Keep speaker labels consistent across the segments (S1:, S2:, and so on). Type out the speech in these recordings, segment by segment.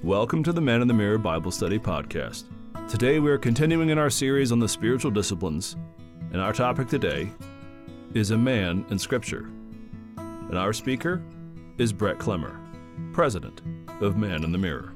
S1: Welcome to the Man in the Mirror Bible Study Podcast. Today we are continuing in our series on the spiritual disciplines, and our topic today is a man in Scripture. And our speaker is Brett Clemmer, president of Man in the Mirror.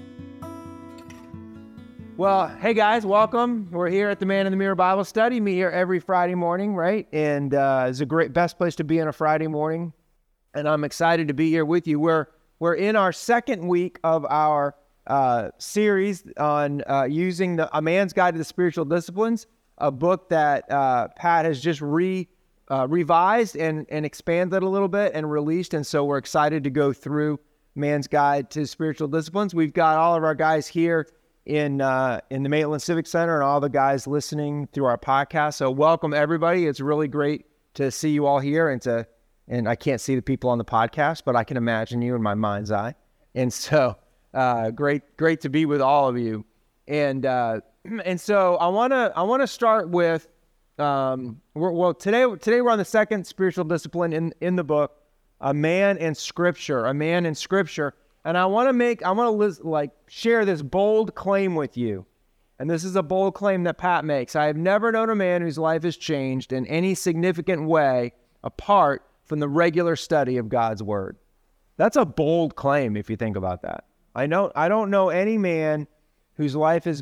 S2: Well, hey guys, welcome. We're here at the Man in the Mirror Bible Study. Meet here every Friday morning, right? And it's a best place to be on a Friday morning. And I'm excited to be here with you. We're in our second week of our series on using A Man's Guide to the Spiritual Disciplines, a book that Pat has just revised and expanded a little bit and released. And so we're excited to go through Man's Guide to Spiritual Disciplines. We've got all of our guys here in the Maitland Civic Center and all the guys listening through our podcast. So welcome everybody. It's really great to see you all here and I can't see the people on the podcast, but I can imagine you in my mind's eye. And so great to be with all of you. And so I want to start with today we're on the second spiritual discipline in the book, a man in Scripture. And I want to share this bold claim with you. And this is a bold claim that Pat makes. I have never known a man whose life has changed in any significant way apart from the regular study of God's Word. That's a bold claim if you think about that. I don't know any man whose life has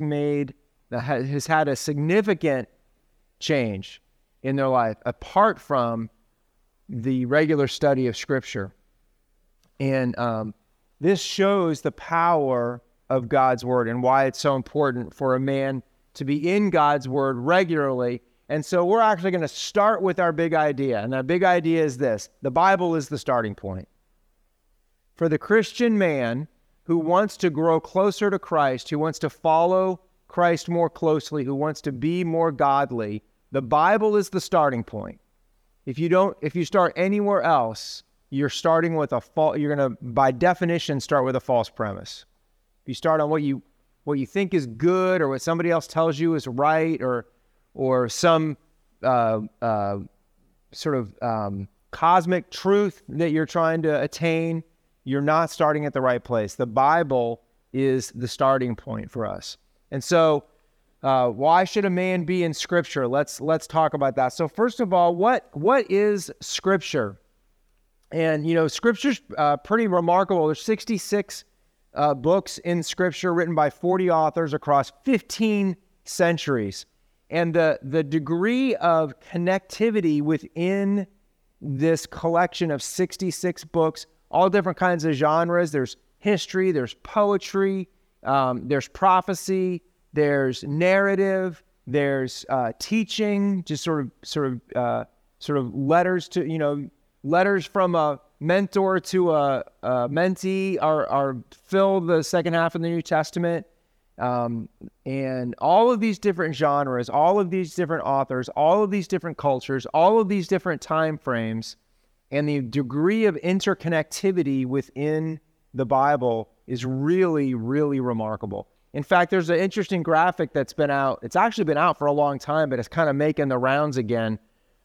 S2: had a significant change in their life apart from the regular study of Scripture. And this shows the power of God's Word and why it's so important for a man to be in God's Word regularly. And so we're actually going to start with our big idea. And our big idea is this: the Bible is the starting point. For the Christian man who wants to grow closer to Christ, who wants to follow Christ more closely, who wants to be more godly, the Bible is the starting point. If you start anywhere else, you're starting with you're going to, by definition, start with a false premise. If you start on what you think is good or what somebody else tells you is right or some cosmic truth that you're trying to attain, you're not starting at the right place. The Bible is the starting point for us. And so why should a man be in Scripture? Let's talk about that. So first of all, what is Scripture? And, Scripture's pretty remarkable. There's 66 books in Scripture written by 40 authors across 15 centuries. And the degree of connectivity within this collection of 66 books, all different kinds of genres. There's history, there's poetry, there's prophecy, there's narrative, there's teaching, just sort of letters to, letters from a mentor to a mentee are fill the second half of the New Testament. And all of these different genres, all of these different authors, all of these different cultures, all of these different time frames, and the degree of interconnectivity within the Bible is really, really remarkable. In fact, there's an interesting graphic that's been out. It's actually been out for a long time, but it's kind of making the rounds again.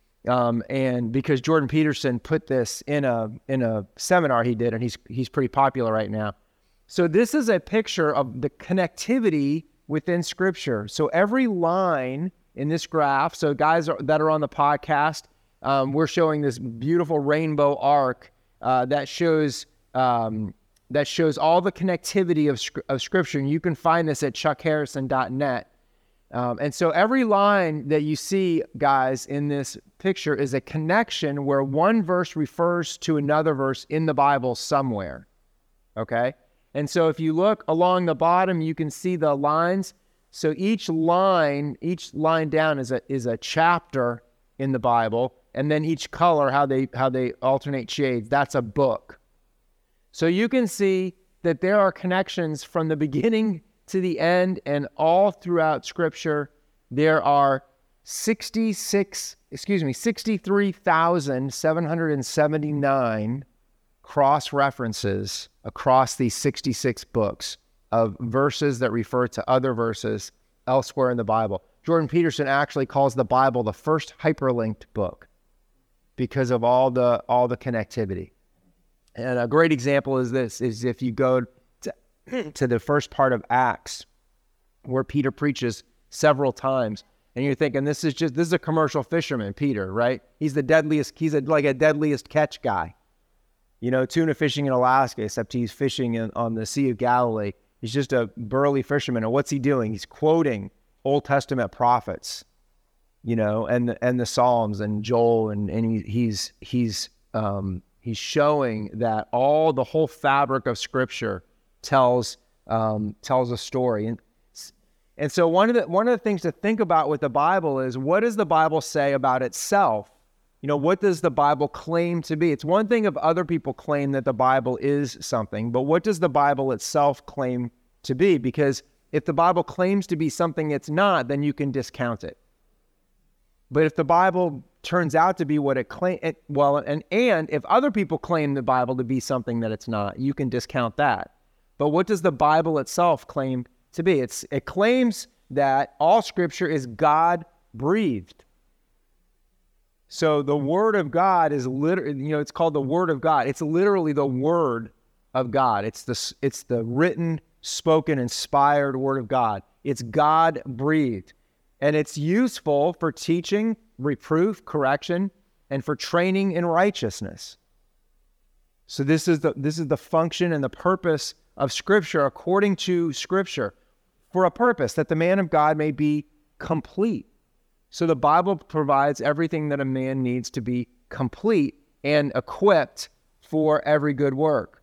S2: And because Jordan Peterson put this in a seminar he did, and he's pretty popular right now. So this is a picture of the connectivity within Scripture. So every line in this graph, so guys that are on the podcast, we're showing this beautiful rainbow arc that shows all the connectivity of Scripture. And you can find this at chuckharrison.net. And so every line that you see, guys, in this picture is a connection where one verse refers to another verse in the Bible somewhere. Okay? And so if you look along the bottom, you can see the lines. So each line down is a chapter in the Bible, and then each color, how they alternate shades, that's a book. So you can see that there are connections from the beginning to the end, and all throughout Scripture, there are 63,779 cross-references across these 66 books of verses that refer to other verses elsewhere in the Bible. Jordan Peterson actually calls the Bible the first hyperlinked book because of all the connectivity. And a great example is this, is if you go to the first part of Acts, where Peter preaches several times, and you're thinking this is a commercial fisherman, Peter, right? He's the deadliest. He's like a deadliest catch guy, tuna fishing in Alaska, except he's fishing on the Sea of Galilee. He's just a burly fisherman, and what's he doing? He's quoting Old Testament prophets, and the Psalms and Joel, and he's showing that the whole fabric of Scripture tells a story. And so one of the things to think about with the Bible is, what does the Bible say about itself? What does the Bible claim to be? It's one thing if other people claim that the Bible is something, but what does the Bible itself claim to be? Because if the Bible claims to be something it's not, then you can discount it. But if the Bible turns out to be what it claims, and if other people claim the Bible to be something that it's not, you can discount that. But what does the Bible itself claim to be? It claims that all Scripture is God-breathed. So the Word of God is literally, it's called the Word of God. It's literally the Word of God. It's the written, spoken, inspired Word of God. It's God-breathed. And it's useful for teaching, reproof, correction, and for training in righteousness. So this is the function and the purpose of Scripture, according to Scripture, for a purpose, that the man of God may be complete. So the Bible provides everything that a man needs to be complete and equipped for every good work.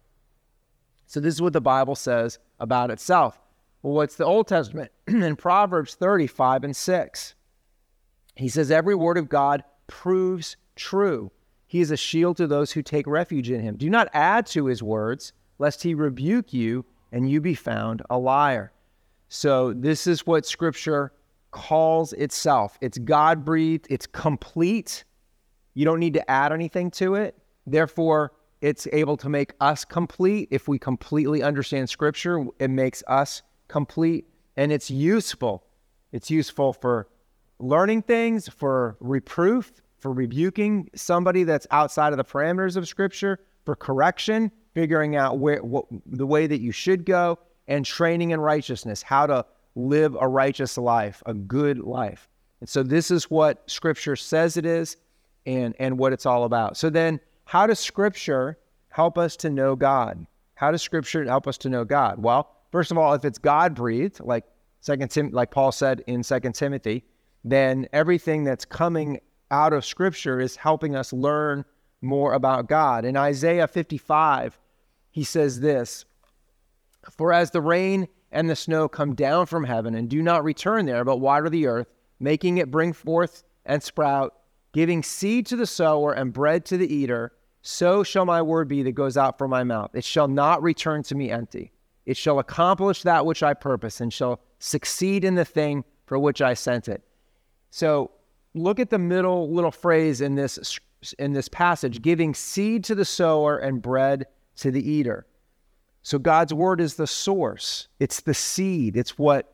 S2: So this is what the Bible says about itself. Well, what's the Old Testament? In Proverbs 30:5-6, he says, every word of God proves true. He is a shield to those who take refuge in him. Do not add to his words, lest he rebuke you and you be found a liar. So this is what Scripture calls itself. It's God-breathed. It's complete. You don't need to add anything to it. Therefore, it's able to make us complete. If we completely understand Scripture, it makes us complete. And it's useful. It's useful for learning things, for reproof, for rebuking somebody that's outside of the parameters of Scripture, for correction, figuring out the way that you should go, and training in righteousness, how to live a righteous life, a good life. And so this is what Scripture says it is, and what it's all about. So then, how does Scripture help us to know God? How does Scripture help us to know God? Well, first of all, if it's God-breathed, like Paul said in 2 Timothy, then everything that's coming out of Scripture is helping us learn more about God. In Isaiah 55, he says this, for as the rain and the snow come down from heaven and do not return there, but water the earth, making it bring forth and sprout, giving seed to the sower and bread to the eater, so shall my word be that goes out from my mouth. It shall not return to me empty. It shall accomplish that which I purpose and shall succeed in the thing for which I sent it. So look at the middle little phrase in this passage, giving seed to the sower and bread to the eater. So God's word is the source. It's the seed. It's what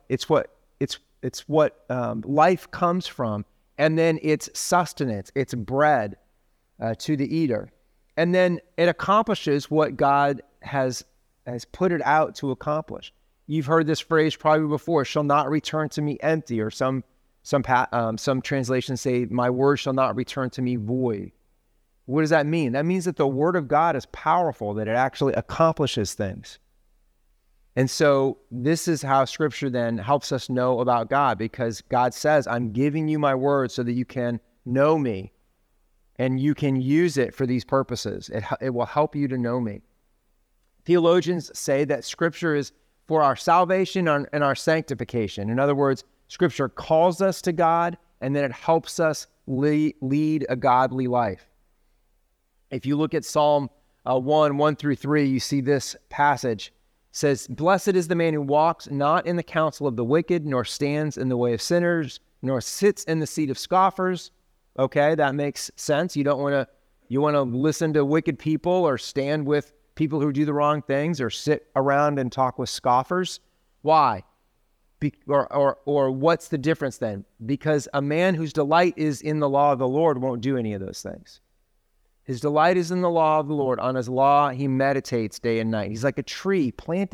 S2: life comes from. And then it's sustenance. It's bread to the eater. And then it accomplishes what God has put it out to accomplish. You've heard this phrase probably before, shall not return to me empty, or some translations say, my word shall not return to me void. What does that mean? That means that the word of God is powerful, that it actually accomplishes things. And so this is how Scripture then helps us know about God, because God says, I'm giving you my word so that you can know me and you can use it for these purposes. It will help you to know me. Theologians say that Scripture is for our salvation and our sanctification. In other words, Scripture calls us to God, and then it helps us lead a godly life. If you look at Psalm 1:1-3, you see this passage. It says, blessed is the man who walks not in the counsel of the wicked, nor stands in the way of sinners, nor sits in the seat of scoffers. Okay, that makes sense. You want to listen to wicked people, or stand with people who do the wrong things, or sit around and talk with scoffers. Why? Or what's the difference then? Because a man whose delight is in the law of the Lord won't do any of those things. His delight is in the law of the Lord. On his law, he meditates day and night. He's like a tree planted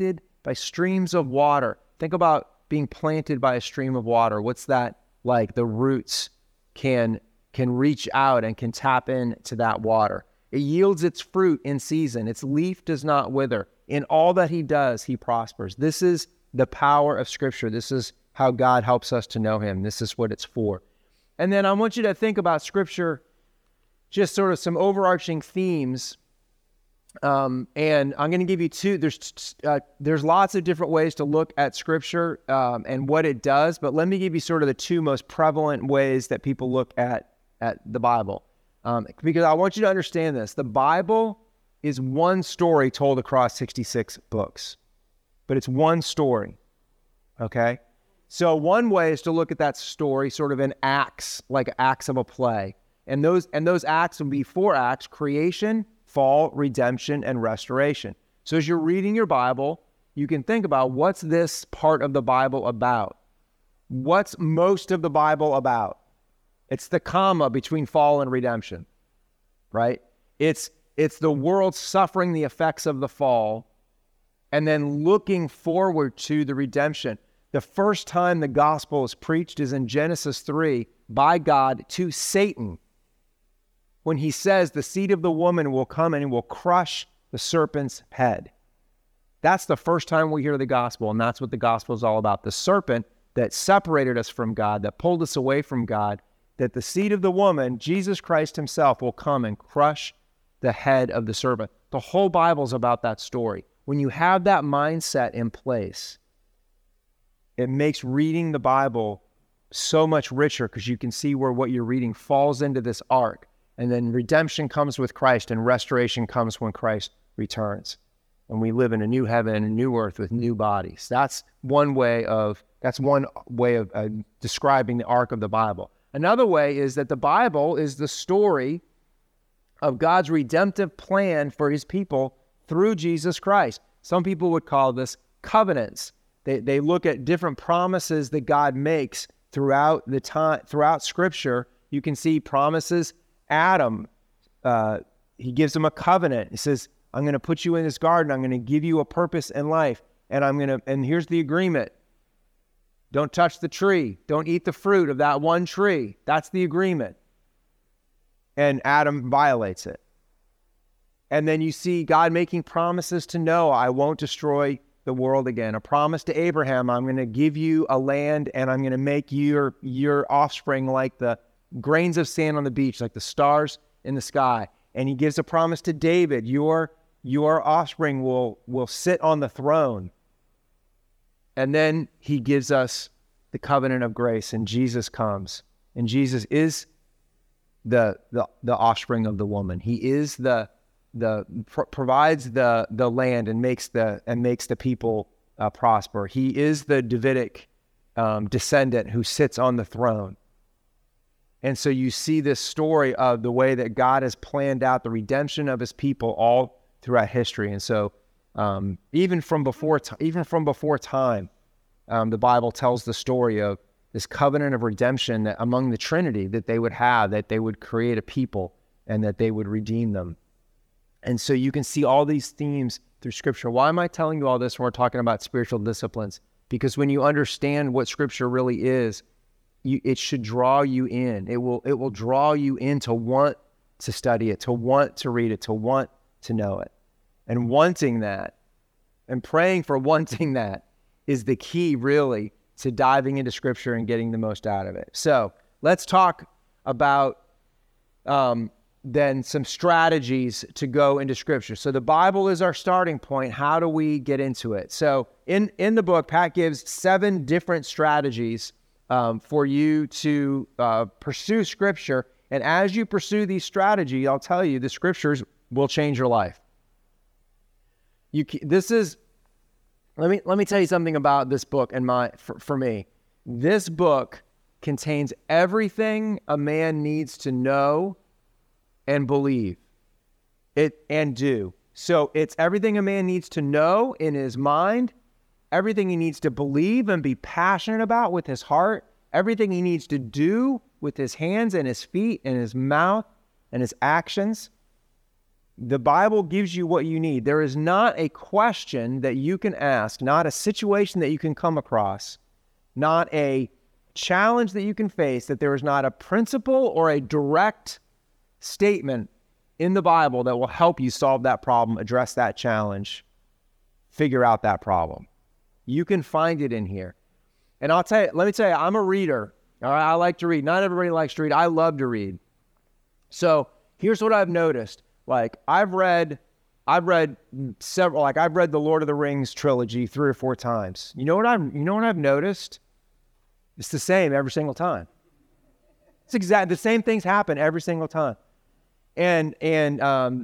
S2: by streams of water. Think about being planted by a stream of water. What's that like? The roots can reach out and can tap into that water. It yields its fruit in season. Its leaf does not wither. In all that he does, he prospers. This is the power of Scripture. This is how God helps us to know him. This is what it's for. And then I want you to think about Scripture, just sort of some overarching themes. And I'm going to give you two. There's lots of different ways to look at Scripture and what it does, but let me give you sort of the two most prevalent ways that people look at the Bible. Because I want you to understand this. The Bible is one story told across 66 books, but it's one story, okay? So one way is to look at that story sort of in acts, like acts of a play. And those acts would be 4 acts: creation, fall, redemption, and restoration. So as you're reading your Bible, you can think about, what's this part of the Bible about? What's most of the Bible about? It's the comma between fall and redemption, right? It's the world suffering the effects of the fall and then looking forward to the redemption. The first time the gospel is preached is in Genesis 3 by God to Satan, when he says the seed of the woman will come and will crush the serpent's head. That's the first time we hear the gospel, and that's what the gospel is all about. The serpent that separated us from God, that pulled us away from God, that the seed of the woman, Jesus Christ himself, will come and crush the head of the serpent. The whole Bible is about that story. When you have that mindset in place, it makes reading the Bible so much richer, because you can see where what you're reading falls into this arc. And then redemption comes with Christ, and restoration comes when Christ returns. And we live in a new heaven and a new earth with new bodies. That's one way of describing the arc of the Bible. Another way is that the Bible is the story of God's redemptive plan for his people through Jesus Christ. Some people would call this covenants. They look at different promises that God makes throughout Scripture. You can see promises. Adam, he gives him a covenant. He says, I'm going to put you in this garden. I'm going to give you a purpose in life. And here's the agreement. Don't touch the tree. Don't eat the fruit of that one tree. That's the agreement. And Adam violates it. And then you see God making promises to Noah. I won't destroy the world again. A promise to Abraham. I'm going to give you a land, and I'm going to make your offspring like the grains of sand on the beach, like the stars in the sky. And he gives a promise to David. Your offspring will sit on the throne. And then he gives us the covenant of grace, and Jesus comes. And Jesus is the offspring of the woman. He is provides the land and makes the people prosper. He is the Davidic descendant who sits on the throne. And so you see this story of the way that God has planned out the redemption of his people all throughout history. And so even from before time, the Bible tells the story of this covenant of redemption that among the Trinity that they would have, that they would create a people and that they would redeem them. And so you can see all these themes through Scripture. Why am I telling you all this when we're talking about spiritual disciplines? Because when you understand what Scripture really is, it should draw you in. It will draw you in to want to study it, to want to read it, to want to know it. And wanting that and praying for wanting that is the key, really, to diving into Scripture and getting the most out of it. So let's talk about then some strategies to go into Scripture. So the Bible is our starting point. How do we get into it? So in the book, Pat gives 7 different strategies for you to pursue Scripture. And as you pursue these strategies, I'll tell you, the Scriptures will change your life. Let me tell you something about this book and for me. This book contains everything a man needs to know and believe it and do. So it's everything a man needs to know in his mind, everything he needs to believe and be passionate about with his heart, everything he needs to do with his hands and his feet and his mouth and his actions. The Bible gives you what you need. There is not a question that you can ask, not a situation that you can come across, not a challenge that you can face, that there is not a principle or a direct statement in the Bible that will help you solve that problem, address that challenge, figure out that problem. You can find it in here. And let me tell you, I'm a reader. All right, I like to read. Not everybody likes to read. I love to read. So here's what I've noticed. Like I've read several. Like I've read the Lord of the Rings trilogy 3 or 4 times. You know what I've noticed? It's the same every single time. It's the same things happen every single time. And here's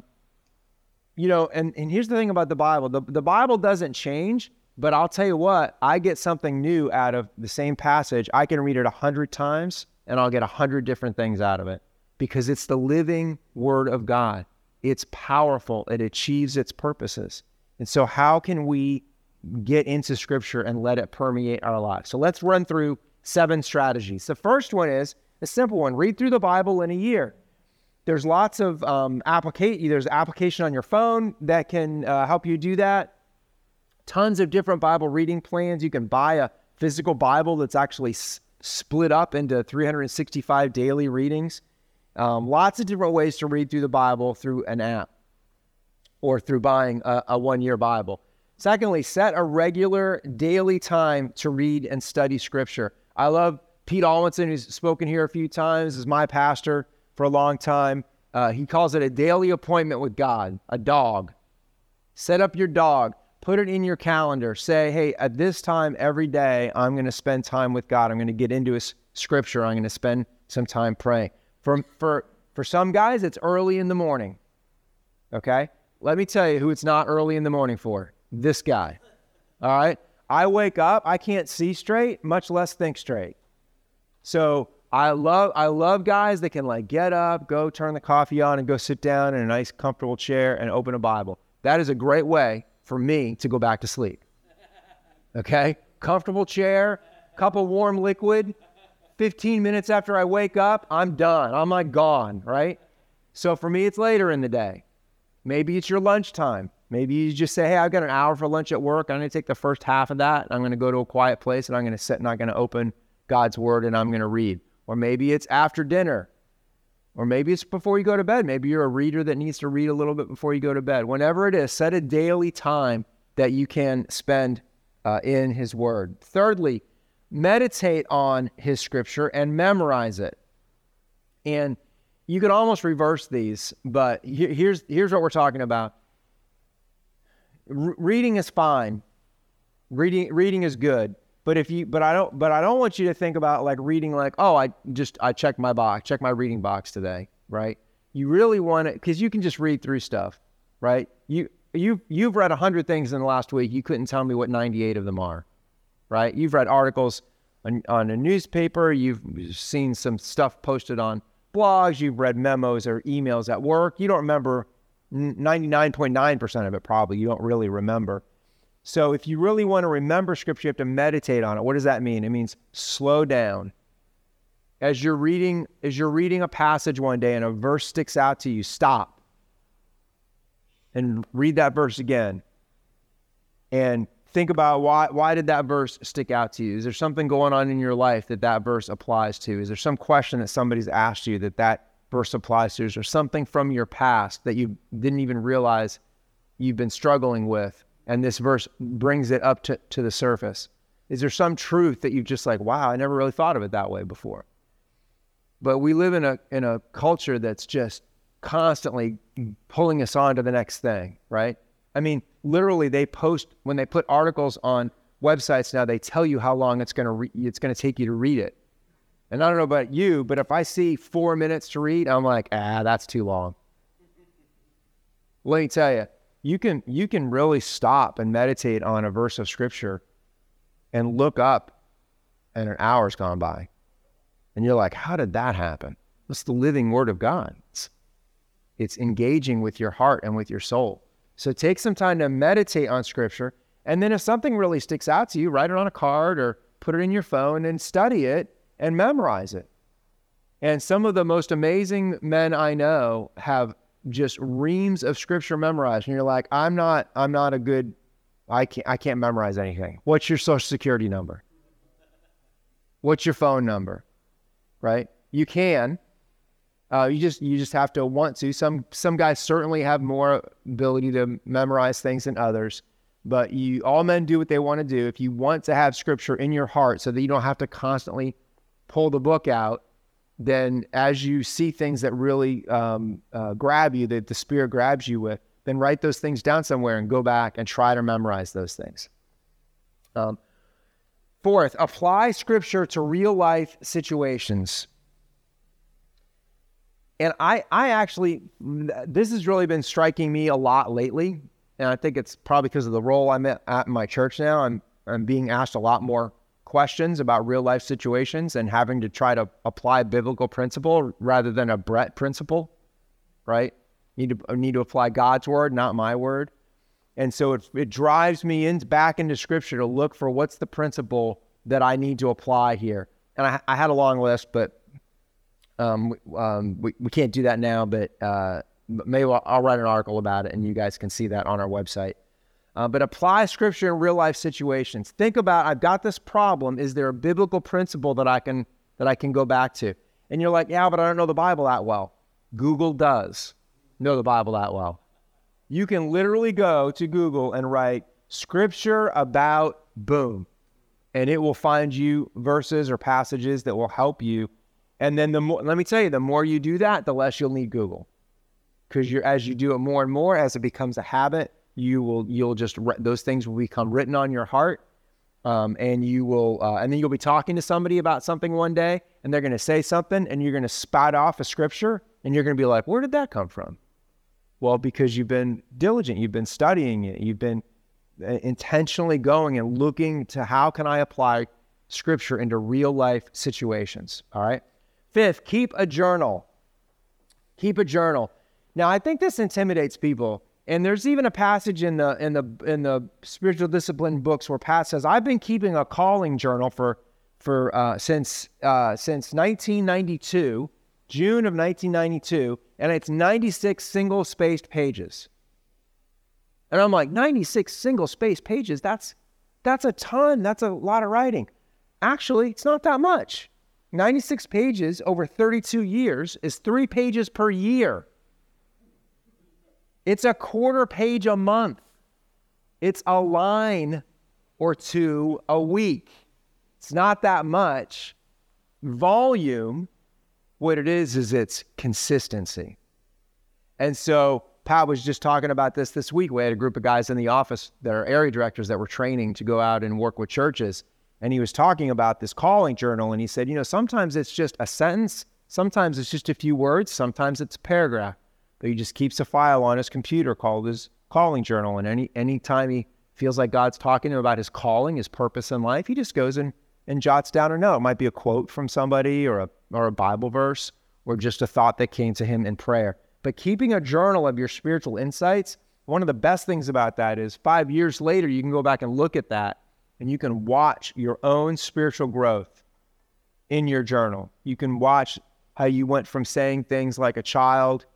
S2: the thing about the Bible. The Bible doesn't change, but I'll tell you what, I get something new out of the same passage. I can read it 100 times and I'll get 100 different things out of it because it's the living Word of God. It's powerful. It achieves its purposes. And so how can we get into Scripture and let it permeate our lives? So let's run through 7 strategies. The first one is a simple one. Read through the Bible in a year. There's lots of there's application on your phone that can help you do that. Tons of different Bible reading plans. You can buy a physical Bible that's actually split up into 365 daily readings. Lots of different ways to read through the Bible through an app or through buying a one-year Bible. Secondly, set a regular daily time to read and study Scripture. I love Pete Alwinson, who's spoken here a few times, is my pastor for a long time. He calls it a daily appointment with God, a dog. Set up your dog. Put it in your calendar. Say, hey, at this time every day, I'm going to spend time with God. I'm going to get into His Scripture. I'm going to spend some time praying. For some guys, it's early in the morning. Okay? Let me tell you who it's not early in the morning for. This guy. All right? I wake up, I can't see straight, much less think straight. So I love guys that can like get up, go turn the coffee on and go sit down in a nice comfortable chair and open a Bible. That is a great way for me to go back to sleep. Okay? Comfortable chair, cup of warm liquid. 15 minutes after I wake up, I'm done. I'm like gone, right? So for me, it's later in the day. Maybe it's your lunchtime. Maybe you just say, hey, I've got an hour for lunch at work. I'm going to take the first half of that. I'm going to go to a quiet place and I'm going to sit and I'm going to open God's Word and I'm going to read. Or maybe it's after dinner. Or maybe it's before you go to bed. Maybe you're a reader that needs to read a little bit before you go to bed. Whenever it is, set a daily time that you can spend in His Word. Thirdly, meditate on His Scripture and memorize it. And you could almost reverse these, but here's what we're talking about. Reading is fine. Reading is good. But I don't want you to think about like reading like, oh, I checked my reading box today, right? You really want it because you can just read through stuff, right? You've read 100 things in the last week. You couldn't tell me what 98 of them are, right? You've read articles on a newspaper. You've seen some stuff posted on blogs. You've read memos or emails at work. You don't remember 99.9% of it probably. You don't really remember. So if you really want to remember Scripture, you have to meditate on it. What does that mean? It means slow down. As you're reading a passage one day and a verse sticks out to you, stop and read that verse again. And think about why did that verse stick out to you? Is there something going on in your life that verse applies to? Is there some question that somebody's asked you that verse applies to? Is there something from your past that you didn't even realize you've been struggling with? And this verse brings it up to the surface. Is there some truth that you've just like, wow, I never really thought of it that way before? But we live in a culture that's just constantly pulling us on to the next thing, right? I mean, literally when they put articles on websites now, they tell you how long it's going to take you to read it. And I don't know about you, but if I see 4 minutes to read, I'm like, that's too long. Let me tell you, you can really stop and meditate on a verse of Scripture and look up and an hour's gone by. And you're like, how did that happen? It's the living Word of God. It's engaging with your heart and with your soul. So take some time to meditate on Scripture. And then if something really sticks out to you, write it on a card or put it in your phone and study it and memorize it. And some of the most amazing men I know have just reams of scripture memorized, and you're like, I can't memorize anything. What's your social security number? What's your phone number? Right? You can. You just have to want to. Some guys certainly have more ability to memorize things than others, but all men do what they want to do. If you want to have scripture in your heart so that you don't have to constantly pull the book out, then as you see things that really grab you, that the Spirit grabs you with, then write those things down somewhere and go back and try to memorize those things. Fourth, apply scripture to real life situations. And I actually, this has really been striking me a lot lately. And I think it's probably because of the role I'm at in my church now. I'm being asked a lot more questions about real life situations and having to try to apply biblical principle rather than a Brett principle, right? Need to apply God's word, not my word. And so it drives me back into scripture to look for what's the principle that I need to apply here. And I had a long list, but we can't do that now, but maybe I'll write an article about it and you guys can see that on our website. But apply scripture in real life situations. Think about, I've got this problem. Is there a biblical principle that I can go back to? And you're like, yeah, but I don't know the Bible that well. Google does know the Bible that well. You can literally go to Google and write scripture about boom, and it will find you verses or passages that will help you. And then let me tell you, the more you do that, the less you'll need Google, because as you do it more and more, as it becomes a habit, those things will become written on your heart, and then you'll be talking to somebody about something one day, and they're going to say something, and you're going to spout off a scripture, and you're going to be like, where did that come from? Well, because you've been diligent, you've been studying it, you've been intentionally going and looking to how can I apply scripture into real life situations. All right. Fifth, keep a journal. Keep a journal. Now, I think this intimidates people. And there's even a passage in the spiritual discipline books where Pat says, I've been keeping a calling journal since 1992, June of 1992, and it's 96 single-spaced pages. And I'm like, 96 single-spaced pages? That's a ton. That's a lot of writing. Actually, it's not that much. 96 pages over 32 years is 3 pages per year. It's a quarter page a month. It's a line or two a week. It's not that much. Volume, what it is it's consistency. And so Pat was just talking about this week. We had a group of guys in the office that are area directors that were training to go out and work with churches. And he was talking about this calling journal. And he said, sometimes it's just a sentence. Sometimes it's just a few words. Sometimes it's a paragraph. But he just keeps a file on his computer called his calling journal. And any time he feels like God's talking to him about his calling, his purpose in life, he just goes and jots down a note. It might be a quote from somebody or a Bible verse or just a thought that came to him in prayer. But keeping a journal of your spiritual insights, one of the best things about that is 5 years later, you can go back and look at that and you can watch your own spiritual growth in your journal. You can watch how you went from saying things like a child,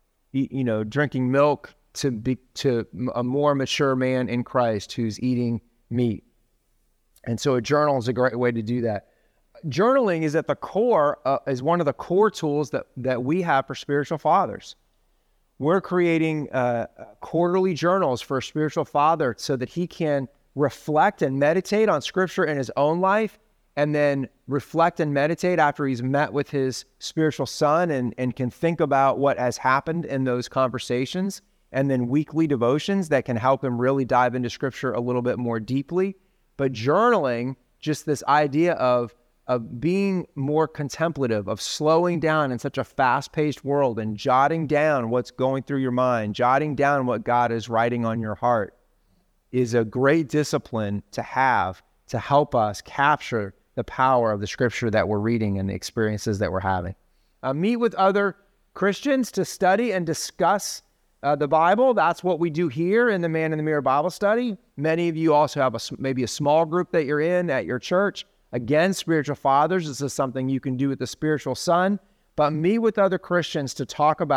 S2: drinking milk to a more mature man in Christ who's eating meat. And so a journal is a great way to do that. Journaling is at the core, is one of the core tools that we have for spiritual fathers. We're creating quarterly journals for a spiritual father so that he can reflect and meditate on scripture in his own life, and then reflect and meditate after he's met with his spiritual son and can think about what has happened in those conversations, and then weekly devotions that can help him really dive into scripture a little bit more deeply. But journaling, just this idea of being more contemplative, of slowing down in such a fast-paced world and jotting down what's going through your mind, jotting down what God is writing on your heart, is a great discipline to have to help us capture the power of the scripture that we're reading and the experiences that we're having. Meet with other Christians to study and discuss the Bible. That's what we do here in the Man in the Mirror Bible Study. Many of you also have maybe a small group that you're in at your church. Again, spiritual fathers, this is something you can do with the spiritual son, but meet with other Christians to talk about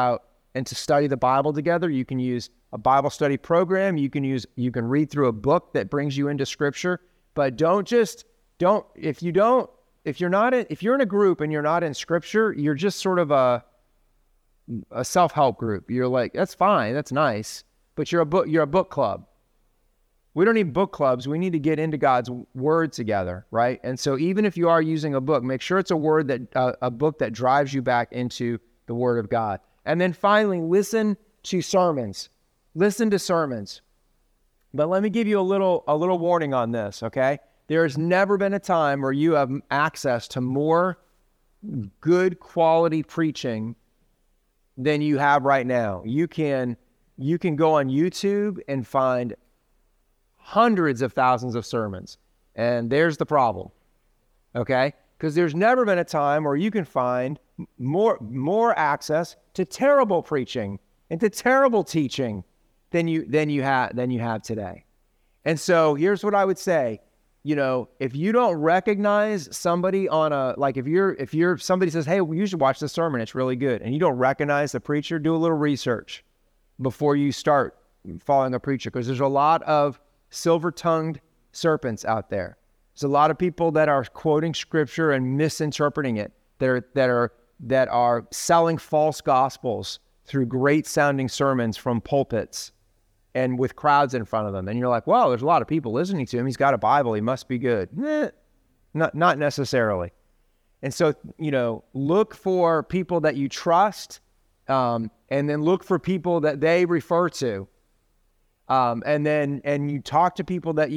S2: and to study the Bible together. You can use a Bible study program. You can read through a book that brings you into Scripture. But if you're in a group and you're not in Scripture, you're just sort of a self-help group. You're like, that's fine, that's nice, but you're a book club. We don't need book clubs. We need to get into God's word together, right? And so even if you are using a book, make sure it's a book that drives you back into the Word of God. And then finally, listen to sermons. Listen to sermons. But let me give you a little warning on this, okay? There has never been a time where you have access to more good quality preaching than you have right now. You can go on YouTube and find hundreds of thousands of sermons. And there's the problem, okay? Because there's never been a time where you can find more access to terrible preaching and to terrible teaching than you have today. And so here's what I would say. If you don't recognize somebody if somebody says, hey, you should watch this sermon, it's really good, and you don't recognize the preacher, do a little research before you start following a preacher, because there's a lot of silver-tongued serpents out there. There's a lot of people that are quoting Scripture and misinterpreting it, that are selling false gospels through great-sounding sermons from pulpits and with crowds in front of them. And you're like, well, there's a lot of people listening to him. He's got a Bible. He must be good. Not necessarily. And so, look for people that you trust, and then look for people that they refer to. And you talk to people that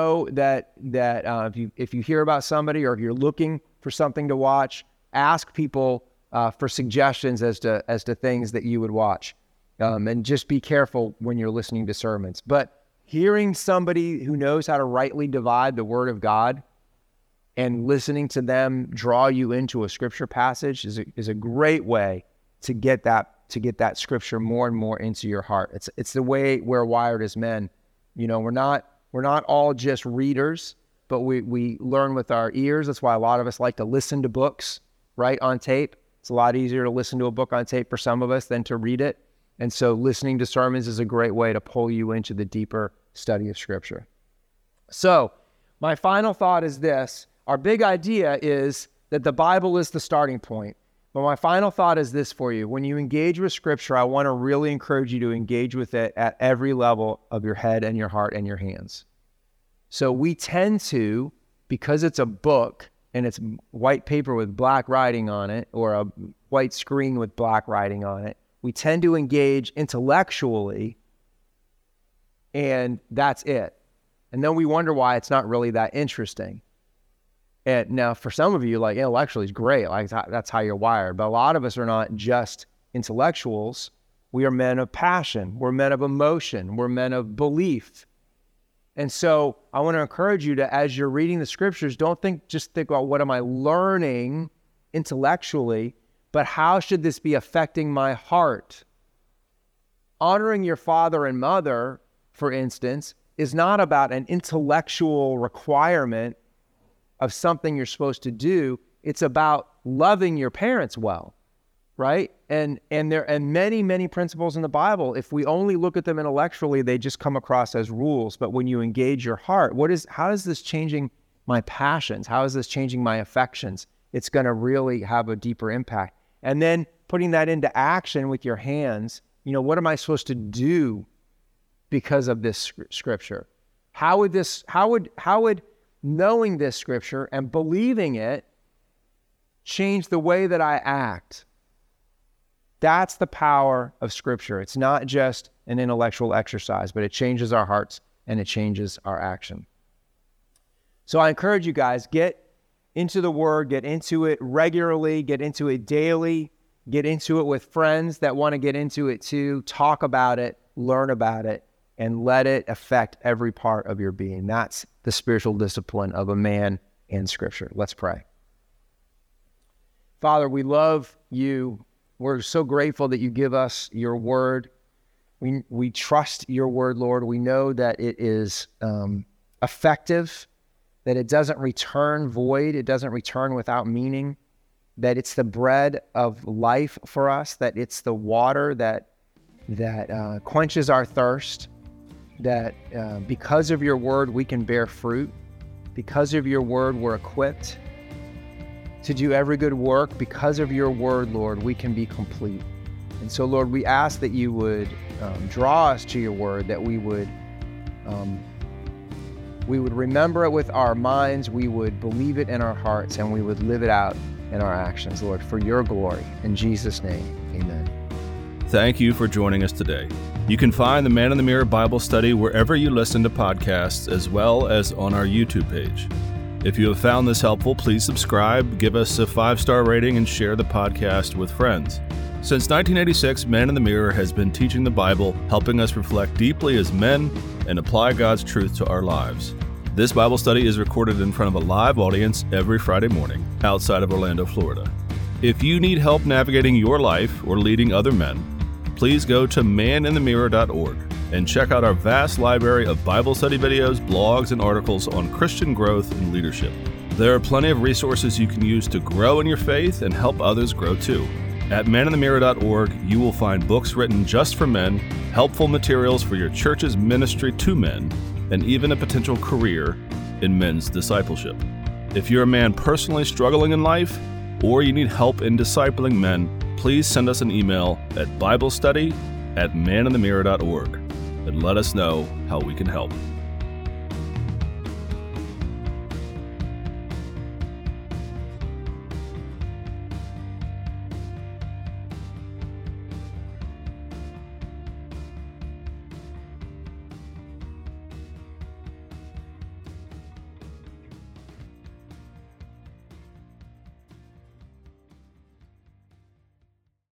S2: if you hear about somebody, or if you're looking for something to watch, ask people for suggestions as to things that you would watch. And just be careful when you're listening to sermons. But hearing somebody who knows how to rightly divide the Word of God and listening to them draw you into a Scripture passage is a great way to get that Scripture more and more into your heart. It's the way we're wired as men. We're not all just readers, but we learn with our ears. That's why a lot of us like to listen to books, right, on tape. It's a lot easier to listen to a book on tape for some of us than to read it. And so listening to sermons is a great way to pull you into the deeper study of Scripture. So my final thought is this. Our big idea is that the Bible is the starting point. But my final thought is this for you. When you engage with Scripture, I want to really encourage you to engage with it at every level of your head and your heart and your hands. So we tend to, because it's a book and it's white paper with black writing on it, or a white screen with black writing on it, we tend to engage intellectually, and that's it. And then we wonder why it's not really that interesting. And now for some of you, like, intellectually is great. Like, that's how you're wired. But a lot of us are not just intellectuals. We are men of passion. We're men of emotion. We're men of belief. And so I want to encourage you to, as you're reading the Scriptures, don't just think about what am I learning intellectually, but how should this be affecting my heart? Honoring your father and mother, for instance, is not about an intellectual requirement of something you're supposed to do. It's about loving your parents well, right? And there are many, many principles in the Bible. If we only look at them intellectually, they just come across as rules. But when you engage your heart, how is this changing my passions? How is this changing my affections? It's going to really have a deeper impact. And then putting that into action with your hands, what am I supposed to do because of this Scripture? How would knowing this Scripture and believing it change the way that I act? That's the power of Scripture. It's not just an intellectual exercise, but it changes our hearts and it changes our action. So I encourage you guys, get into the Word, get into it regularly, get into it daily, get into it with friends that want to get into it too. Talk about it, learn about it, and let it affect every part of your being. That's the spiritual discipline of a man in Scripture. Let's pray. Father, we love you. We're so grateful that you give us your word. We trust your word, Lord. We know that it is effective, that it doesn't return void. It doesn't return without meaning. that it's the bread of life for us, that it's the water that quenches our thirst, that because of your word we can bear fruit. Because of your word we're equipped to do every good work. Because of your word, Lord, we can be complete. And so, Lord, we ask that you would draw us to your word, that we would remember it with our minds, we would believe it in our hearts, and we would live it out in our actions, Lord, for your glory. In Jesus' name, amen.
S1: Thank you for joining us today. You can find the Man in the Mirror Bible Study wherever you listen to podcasts, as well as on our YouTube page. If you have found this helpful, please subscribe, give us a 5-star rating, and share the podcast with friends. Since 1986, Man in the Mirror has been teaching the Bible, helping us reflect deeply as men and apply God's truth to our lives. This Bible study is recorded in front of a live audience every Friday morning outside of Orlando, Florida. If you need help navigating your life or leading other men, please go to maninthemirror.org and check out our vast library of Bible study videos, blogs, and articles on Christian growth and leadership. There are plenty of resources you can use to grow in your faith and help others grow too. At maninthemirror.org, you will find books written just for men, helpful materials for your church's ministry to men, and even a potential career in men's discipleship. If you're a man personally struggling in life, or you need help in discipling men, please send us an email at biblestudy@maninthemirror.org and let us know how we can help.